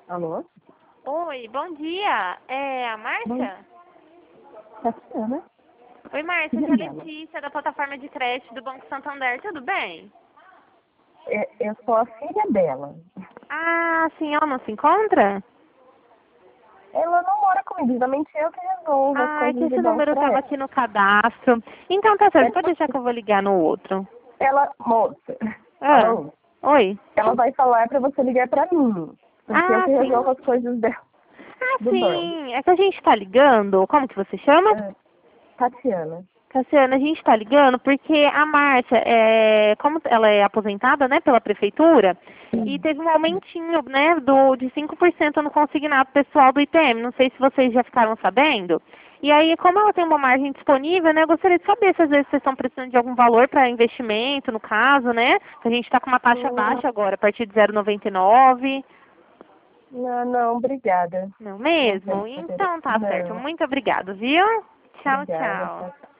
Alô? Oi, bom dia. É a Márcia? Tatiana? Oi, Márcia, aqui é a Letícia, da plataforma de crédito do Banco Santander, tudo bem? Eu sou a filha dela. Ah, sim, ela não se encontra? Ela não mora comigo, geralmente eu que resolvo as Ah, é que coisas de esse banco número pra estava ela. aqui no cadastro. Então tá certo, pode deixar que eu vou ligar no outro. Moça, Ah, alô? oi. Ela vai falar pra você ligar pra mim, porque eu Ah, que sim. resolvo as coisas dela, Ah, do banco. sim, é que a gente tá ligando, como que você chama? Tatiana. Cassiana, a gente está ligando porque a Márcia, como ela é aposentada, né, pela prefeitura, e teve um aumentinho, né, de 5% no consignado pessoal do ITM. Não sei se vocês já ficaram sabendo. E aí, como ela tem uma margem disponível, né, eu gostaria de saber se às vezes vocês estão precisando de algum valor para investimento, no caso, né? A gente está com uma taxa baixa agora, a partir de 0,99. Não, não, obrigada. Não Não temos mesmo? interesse. Então tá certo. Não, Muito obrigada, viu? Tchau, obrigada. tchau. Tchau, tchau.